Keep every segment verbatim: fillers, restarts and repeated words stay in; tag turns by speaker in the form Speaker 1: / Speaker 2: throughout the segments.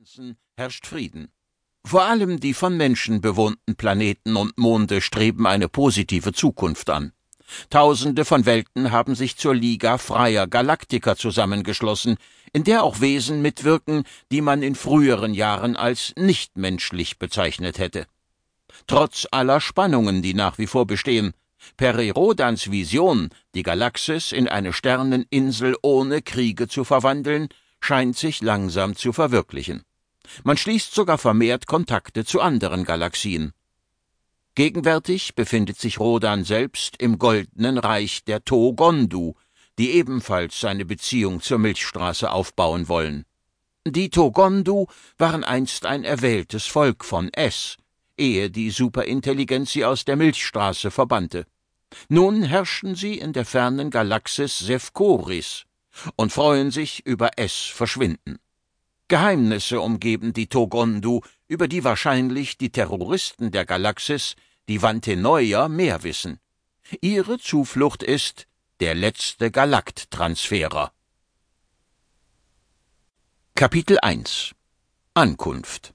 Speaker 1: Ganzen herrscht Frieden. Vor allem die von Menschen bewohnten Planeten und Monde streben eine positive Zukunft an. Tausende von Welten haben sich zur Liga freier Galaktiker zusammengeschlossen, in der auch Wesen mitwirken, die man in früheren Jahren als nichtmenschlich bezeichnet hätte. Trotz aller Spannungen, die nach wie vor bestehen, Peri Rodans Vision, die Galaxis in eine Sterneninsel ohne Kriege zu verwandeln, scheint sich langsam zu verwirklichen. Man schließt sogar vermehrt Kontakte zu anderen Galaxien. Gegenwärtig befindet sich Rodan selbst im goldenen Reich der Togondu, die ebenfalls seine Beziehung zur Milchstraße aufbauen wollen. Die Togondu waren einst ein erwähltes Volk von S, ehe die Superintelligenz sie aus der Milchstraße verbannte. Nun herrschen sie in der fernen Galaxis Sefcoris und freuen sich über S Verschwinden. Geheimnisse umgeben die Togondu, über die wahrscheinlich die Terroristen der Galaxis, die Vanteneuer, mehr wissen. Ihre Zuflucht ist der letzte Galakt-Transferer. Kapitel eins Ankunft.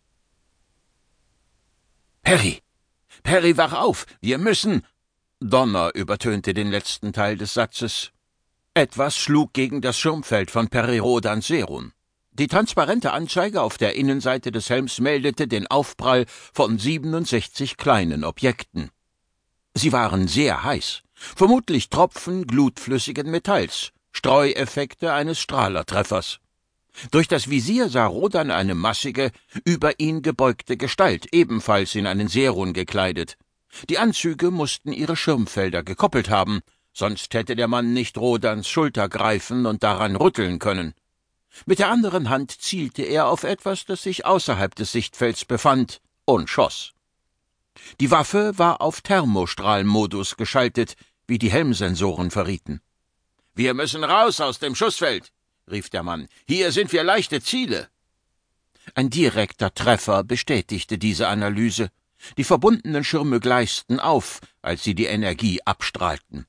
Speaker 1: »Peri! Peri, wach auf! Wir müssen!« Donner übertönte den letzten Teil des Satzes. Etwas schlug gegen das Schirmfeld von Peri Rodans Serun. Die transparente Anzeige auf der Innenseite des Helms meldete den Aufprall von siebenundsechzig kleinen Objekten. Sie waren sehr heiß, vermutlich Tropfen glutflüssigen Metalls, Streueffekte eines Strahlertreffers. Durch das Visier sah Rodan eine massige, über ihn gebeugte Gestalt, ebenfalls in einen Serun gekleidet. Die Anzüge mussten ihre Schirmfelder gekoppelt haben, sonst hätte der Mann nicht Rodans Schulter greifen und daran rütteln können. Mit der anderen Hand zielte er auf etwas, das sich außerhalb des Sichtfelds befand, und schoss. Die Waffe war auf Thermostrahlmodus geschaltet, wie die Helmsensoren verrieten. »Wir müssen raus aus dem Schussfeld«, rief der Mann. »Hier sind wir leichte Ziele.« Ein direkter Treffer bestätigte diese Analyse. Die verbundenen Schirme gleisten auf, als sie die Energie abstrahlten.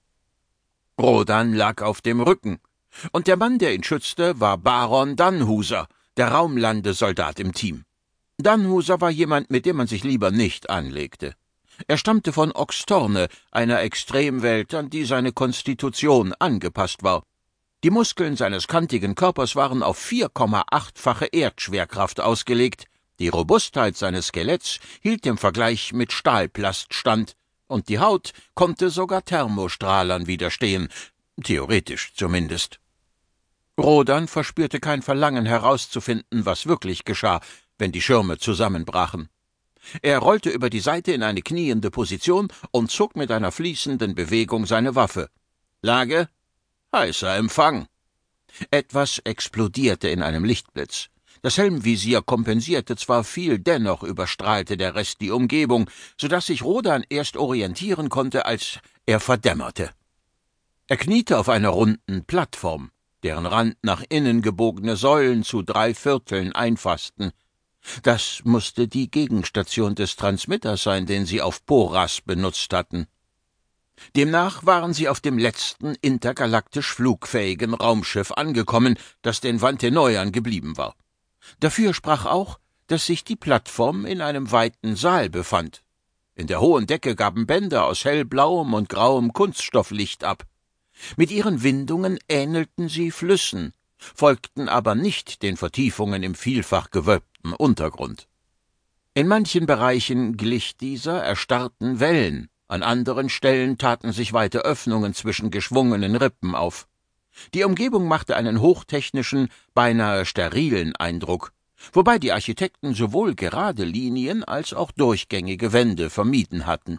Speaker 1: Rodan lag auf dem Rücken, und der Mann, der ihn schützte, war Baron Dannhuser, der Raumlandesoldat im Team. Dannhuser war jemand, mit dem man sich lieber nicht anlegte. Er stammte von Oxtorne, einer Extremwelt, an die seine Konstitution angepasst war. Die Muskeln seines kantigen Körpers waren auf vier Komma acht-fache Erdschwerkraft ausgelegt, die Robustheit seines Skeletts hielt im Vergleich mit Stahlplast stand, und die Haut konnte sogar Thermostrahlern widerstehen, theoretisch zumindest. Rodan verspürte kein Verlangen herauszufinden, was wirklich geschah, wenn die Schirme zusammenbrachen. Er rollte über die Seite in eine kniende Position und zog mit einer fließenden Bewegung seine Waffe. Lage: heißer Empfang. Etwas explodierte in einem Lichtblitz. Das Helmvisier kompensierte zwar viel, dennoch überstrahlte der Rest die Umgebung, so dass sich Rodan erst orientieren konnte, als er verdämmerte. Er kniete auf einer runden Plattform, deren Rand nach innen gebogene Säulen zu drei Vierteln einfassten. Das musste die Gegenstation des Transmitters sein, den sie auf Poras benutzt hatten. Demnach waren sie auf dem letzten intergalaktisch flugfähigen Raumschiff angekommen, das den Vanteneuern geblieben war. Dafür sprach auch, dass sich die Plattform in einem weiten Saal befand. In der hohen Decke gaben Bänder aus hellblauem und grauem Kunststoff Licht ab. Mit ihren Windungen ähnelten sie Flüssen, folgten aber nicht den Vertiefungen im vielfach gewölbten Untergrund. In manchen Bereichen glich dieser erstarrten Wellen, an anderen Stellen taten sich weite Öffnungen zwischen geschwungenen Rippen auf. Die Umgebung machte einen hochtechnischen, beinahe sterilen Eindruck, wobei die Architekten sowohl gerade Linien als auch durchgängige Wände vermieden hatten.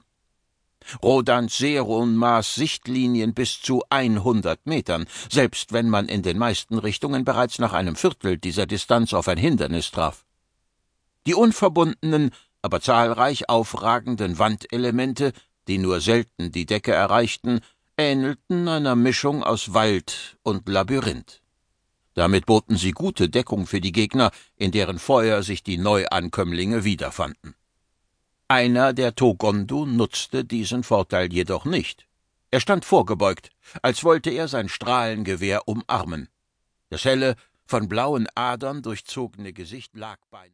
Speaker 1: Rodans Serun maß Sichtlinien bis zu hundert Metern, selbst wenn man in den meisten Richtungen bereits nach einem Viertel dieser Distanz auf ein Hindernis traf. Die unverbundenen, aber zahlreich aufragenden Wandelemente, die nur selten die Decke erreichten, ähnelten einer Mischung aus Wald und Labyrinth. Damit boten sie gute Deckung für die Gegner, in deren Feuer sich die Neuankömmlinge wiederfanden. Einer der Togondu nutzte diesen Vorteil jedoch nicht. Er stand vorgebeugt, als wollte er sein Strahlengewehr umarmen. Das helle, von blauen Adern durchzogene Gesicht lag beinahe